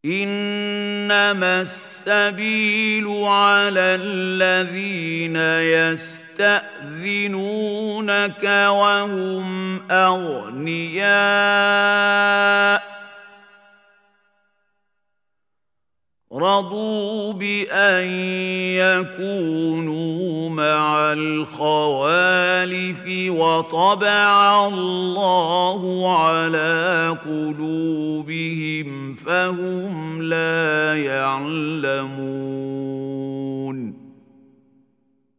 إنما السبيل على الذين يستأذنونك وهم أغنياء رضوا بأن يكونوا مع الخوالف وطبع الله على قلوبهم فهم لا يعلمون